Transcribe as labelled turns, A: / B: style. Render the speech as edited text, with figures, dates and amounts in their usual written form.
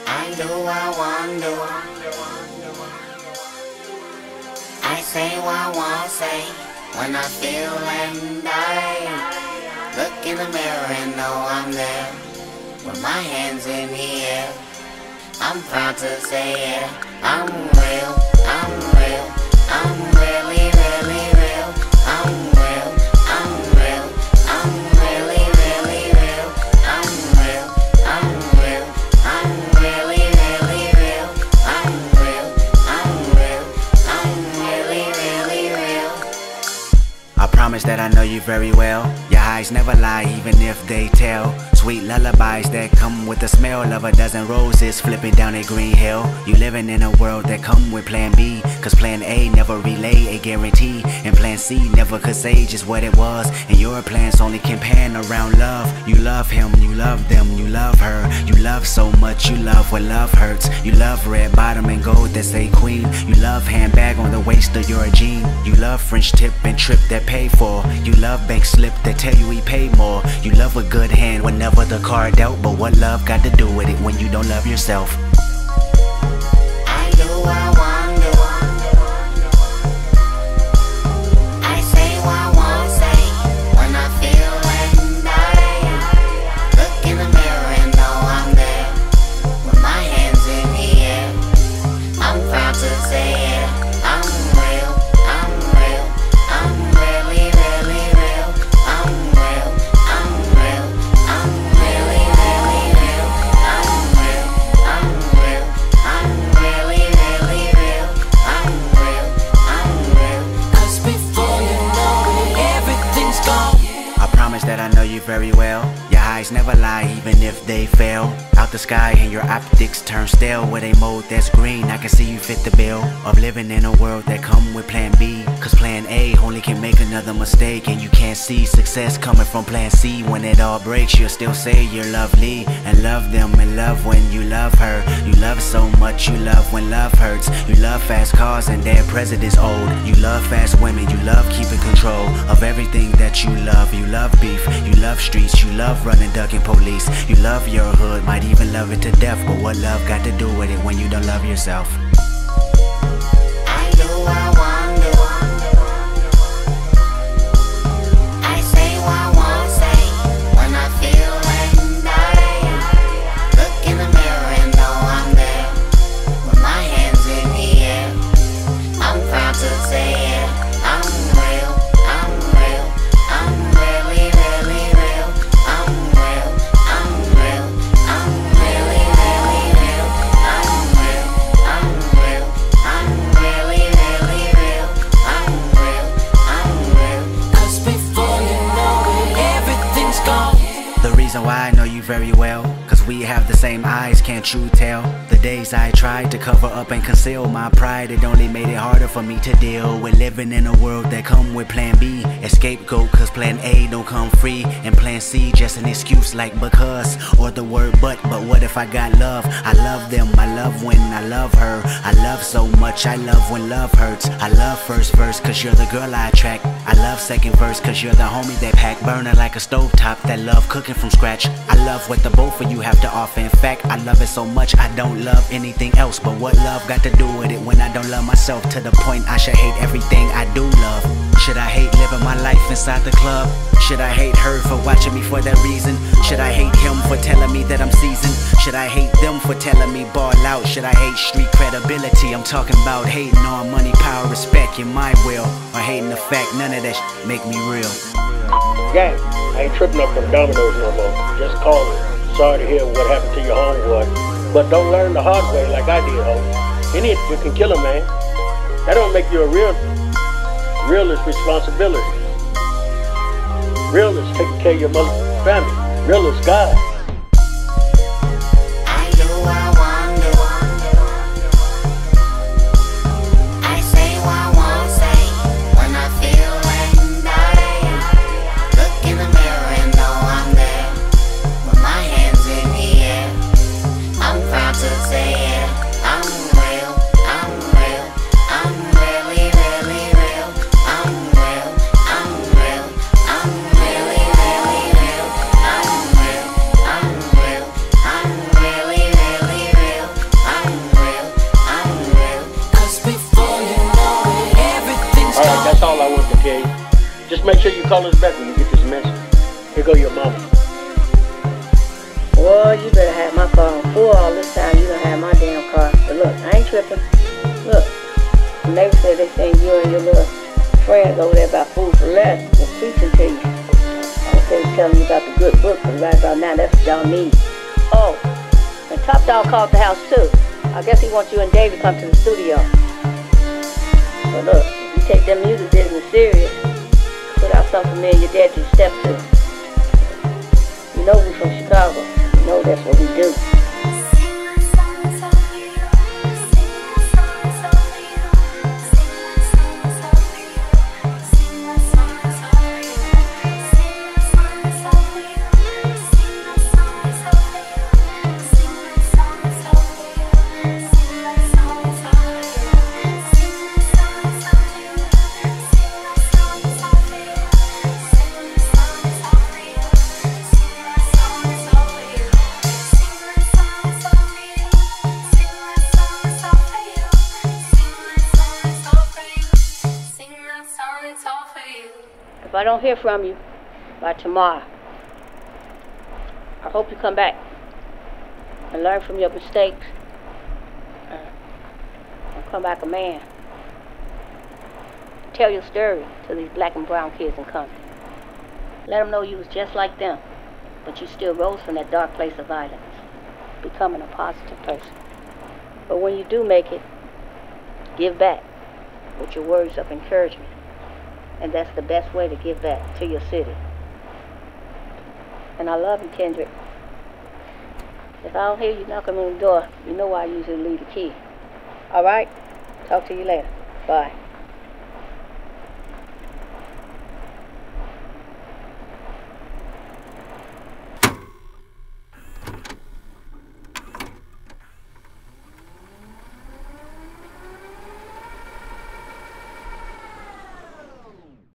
A: I do, I wonder. I say what I want to say when I feel and I look in the mirror and know I'm there. With my hands in the air, I'm proud to say yeah, I'm real, I'm real, I'm really, really real. I'm real, I'm real, I'm really, really real. I'm real, I'm real, I'm really, really real. I'm real, I'm real, I'm really, really real.
B: I promise that I know you very well. Your eyes never lie, even if they tell. Sweet lullabies that come with the smell of a dozen roses flipping down a green hill. You living in a world that come with plan B, cause plan A never relay a guarantee, and plan C never could say just what it was. And your plans only can pan around love. You love him, you love them, you love her. You love so much, you love when love hurts. You love red bottom and gold that say queen. You love handbag on the waist of your jean. You love French tip and trip that pay for. You love bank slip that tell you he paid more. You love a good hand whenever the card dealt, but what love got to do with it when you don't love yourself?
A: I do, I wonder. I say what I want to say when I feel and I look in the mirror and know I'm there. With my hands in the air, I'm proud to say yeah, I'm real, I'm real, I'm really, really real. I'm real, I'm real, I'm really, really real. I'm real, I'm real, I'm really, really real. I'm real, I'm real.
C: 'Cause before you know it, everything's gone.
B: I promise that I know you very well. Your eyes never lie, even if they fail. Out the sky and your optics turn stale. With a mode that's green, I can see you fit the bill of living in a world that come with plan B, cause plan A only can make another mistake. And you can't see success coming from plan C. When it all breaks, you'll still say you're lovely and love them and love when you love her. You love so much, you love when love hurts. You love fast cars and their presidents old. You love fast women, you love keeping control of everything that you love. You love beef, you love streets, you love running, ducking police. You love your hood, might even love it to death, but what love got to do with it when you don't love yourself?
A: I do, I wonder. I say what I want to say when I feel and I look in the mirror and know I'm there. With my hands in the air, I'm proud to say yeah, I'm real, I'm real, I'm really, really real. I'm real, I'm real, I'm really, really real. I'm real, I'm real, I'm really, really real. I'm real, I'm real.
C: 'Cause before you know it, everything's gone.
B: The reason why I know you very well, cause we have the same eyes, can't you tell? The days I tried to cover up and conceal my pride, it only made it harder for me to deal with living in a world that come with plan B, a scapegoat cause plan A don't come free, and plan C just an excuse like because, or the word but what if I got love? I love them, I love when I love her. I love so much, I love when love hurts. I love first verse cause you're the girl I attract. I love second verse cause you're the homie that pack, burning like a stovetop that love cooking from scratch. I love what the both of you have to offer. In fact, I love it so much I don't love anything else. But what love got to do with it when I don't love myself to the point I should hate everything I do love? Should I hate living my life inside the club? Should I hate her for watching me for that reason? Should I hate him for telling me that I'm seasoned? Should I hate them for telling me ball out? Should I hate street credibility? I'm talking about hating on money, power, respect, in my will, or hating the fact none of that make me real.
D: Gang, I ain't tripping up from Domino's no more. Just call me. Sorry to hear what happened to your homeboy. But don't learn the hard way like I did, homie. You can kill a man. That don't make you a real. Real is responsibility. Real is taking care of your mother family. Real is God.
A: I do, I wonder. I say what I want to say when I feel and I look in the mirror and know I'm there. With my hands in the air, I'm proud to say yeah, I'm real, I'm real, I'm really, really real. I'm real, I'm real, I'm really, really real. I'm real,
D: make sure you call us back when you get this message. Here go your mama.
E: Boy, you better have my car on full all this time. You don't have my damn car. But look, I ain't tripping. Look, the neighbor said they think you and your little friends over there about food for less was preaching to you. I was telling you about the good book, but right about now, that's what y'all need. Oh, and Top Dog called the house too. I guess he wants you and Dave to come to the studio. But look, if you take them music business serious, put out something for me and your dad to step to. You know we're from Chicago. You know that's what we do. If I don't hear from you by tomorrow, I hope you come back and learn from your mistakes and come back a man. Tell your story to these black and brown kids in Compton. Let them know you was just like them, but you still rose from that dark place of violence, becoming a positive person. But when you do make it, give back with your words of encouragement. And that's the best way to give back to your city. And I love you, Kendrick. If I don't hear you knocking on the door, you know I usually leave the key. All right? Talk to you later. Bye.